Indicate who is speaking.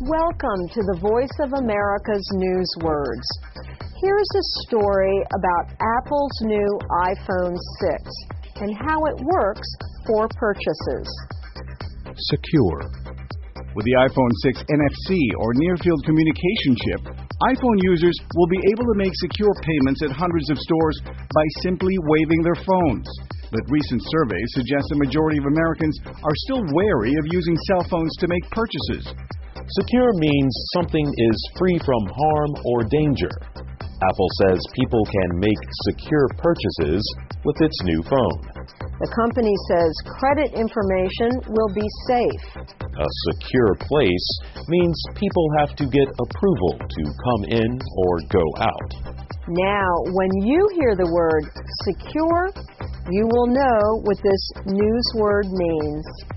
Speaker 1: Welcome to the Voice of America's News Words. Here's a story about Apple's new iPhone 6 and how it works for purchases.
Speaker 2: Secure. With the iPhone 6 NFC or near-field communication chip, iPhone users will be able to make secure payments at hundreds of stores by simply waving their phones. But recent surveys suggest a majority of Americans are still wary of using cell phones to make purchases.
Speaker 3: Secure means something is free from harm or danger. Apple says people can make secure purchases with its new phone.
Speaker 1: The company says credit information will be safe.
Speaker 3: A secure place means people have to get approval to come in or go out.
Speaker 1: Now, when you hear the word secure, you will know what this news word means.